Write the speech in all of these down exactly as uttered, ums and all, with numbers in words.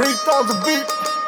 Beat on the beat.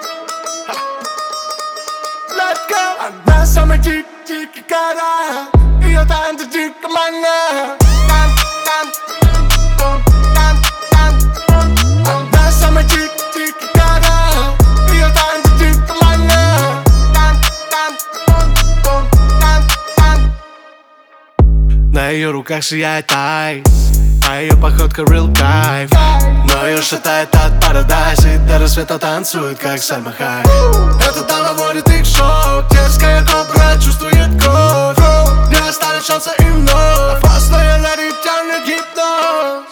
Let's go. Она самая дикая кара, ее танцы дико манят. Тан, тан, тун, тан, тан, тун. Она самая дикая кара, ее танцы дико манят. Тан, тан, тун, тун, тан, тан. На ее руках сияет айс, а ее походка real кайф. Но ее шатает от парадайза, и до рассвета танцует, как Сальма Хайек. Эта дама вводит их в шок, дерзкая кобра чувствует кровь. Не оставит шанса им вновь, опасная леди тянет гипноз.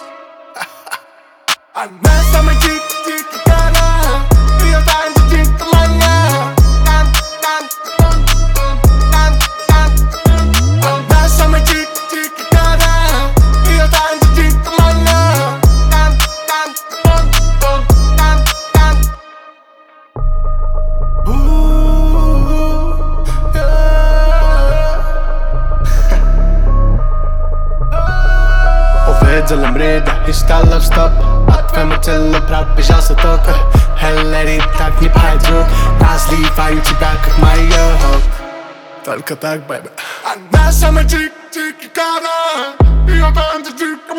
Она самая дикая кара, ее танцы дико манят. Тан, тан, тун, тун, тан, тан, тун. Она самая дикая кара, ее танцы дико манят. Тан, тан, тун, тун, тан, тан. Ooh, Увидела мрида и стала в стоп. От твоему телу пробежался ток. Эй, леди, так не пойдет. Разливаю тебя, как майор. Только так, бэби. Она самая дикая кара, ее танцы дико